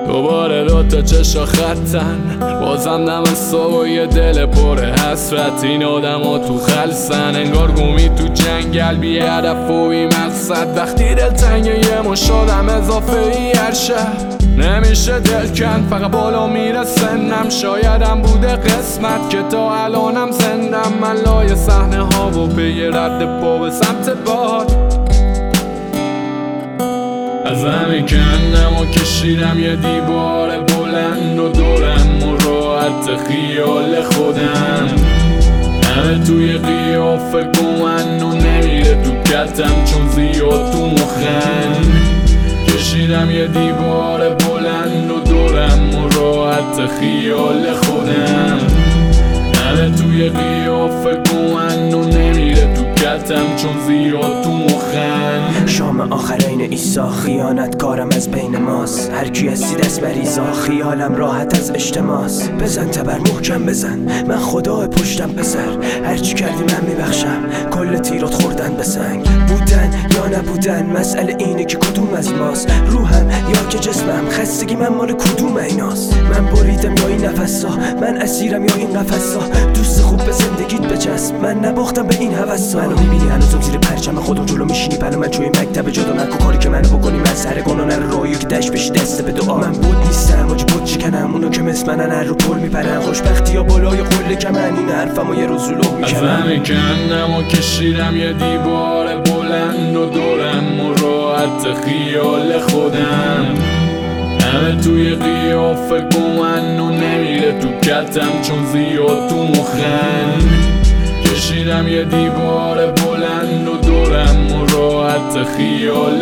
دوباره دوتا چشا خطن، بازم دم صبح و یه دل پر حسرت. این آدم ها تو خلصن، انگار گومی تو جنگل، بی هدف و بی مقصد. وقتی دل تنگه یه مش آدم اضافه ای هر شهر، نمیشه دل کن، فقط بالا میره سنم. شایدم بوده قسمت که تا الانم زندم. من لای صحنه ها و پی رد پا به سمت باد، از همه کندم و کشیدم یه دیوار بلند و دورم و راحت خیال خودم. همه توی قیافه گمن و نمیره تو کتم چون زیاد تو مخن. کشیدم یه دیوار بلند و دورم و راحت خیال خودم. همه توی قیافه گمن و نمیره تو کتم چون زیاد تو مخن. شام آخرین ایسا، خیانت کارم از بین ماست. هر کی هستی دست بریزا، خیالم راحت از اجتماس. بزن تبر محکم بزن، من خدا پشتم بسر. هرچی کردی من میبخشم، کل تیرات خوردن به سنگ. بودن یا نبودن مسئله اینه که کدوم از ماست. روحم یا که جسمم، خستگی من مال کدوم ایناست. من بریدم یا این نفسا، من اسیرم یا این قفسا. دوست خوب به زندگیت بچسب، من نباختم به این هوسا. منو میبینی هنوزم زیر پرچم خودم جلو میشینی پلو من توی مکتب جدا. نکو کاری که منو بکنی من سر گناه نره رویو که دشت بشی دسته به دعا. من بود نیستم آجی بود شکنم، اونو که مثل منن هر رو پل میپرن. خوشبختی یا بالای قله کمن، این حرفمو یه روز لو میکنم. از همه کندم و کشیدم یه دیوار بلند و دورم و راحت خیال خودم. همه توی قیافه گمن و نمیره تو کتم چون زیاد تو مخن. کشیدم یه دیوار بلند و دورم و راحت خیال